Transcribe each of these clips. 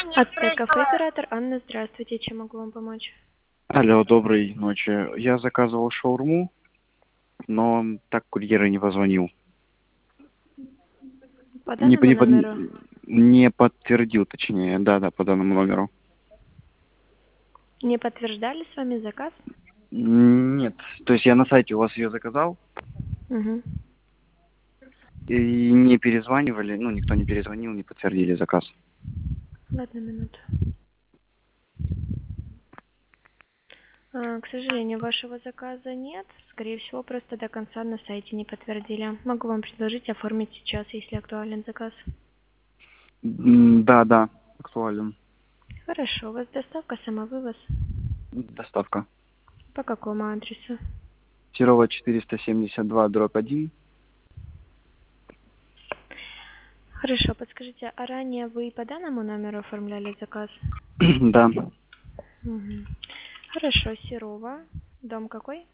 АТ кафе оператор Анна, здравствуйте, чем могу вам помочь? Алло, доброй ночи. Я заказывал шаурму, но так курьер и не позвонил. По Не, данному не, номеру? не подтвердил, точнее. Да, по данному номеру. Не подтверждали с вами заказ? Нет. То есть я на сайте у вас ее заказал, Угу. и не перезванивали, никто не перезвонил, не подтвердили заказ. Ладно, минуту. К сожалению, вашего заказа нет. Скорее всего, просто до конца на сайте не подтвердили. Могу вам предложить оформить сейчас, если актуален заказ. Да, актуален. Хорошо, у вас доставка, самовывоз? Доставка. По какому адресу? Серова 472/1. Хорошо, подскажите, а ранее вы по данному номеру оформляли заказ? Да. Угу. Хорошо, Серова. Дом какой?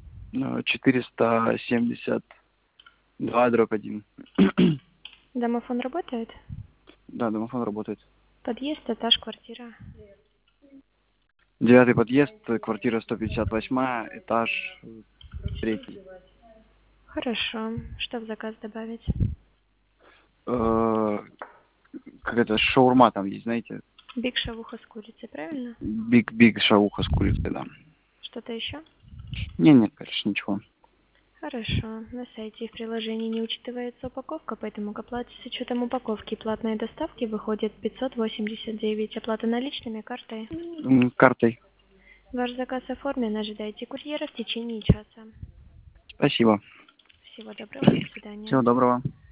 472/1. Домофон работает? Да, домофон работает. Подъезд, этаж, квартира. 9-й подъезд, квартира 158, этаж 3. Хорошо. Что в заказ добавить? Как это, шаурма там есть, знаете? Биг шавуха с курицей, правильно? Биг шауха с курицей, да. Что-то еще? Нет, конечно, ничего. Хорошо. На сайте и в приложении не учитывается упаковка, поэтому к оплате с учетом упаковки и платной доставки выходит 589. Оплата наличными, картой. Картой. Ваш заказ оформлен. Ожидайте курьера в течение часа. Спасибо. Всего доброго. До свидания. Всего доброго.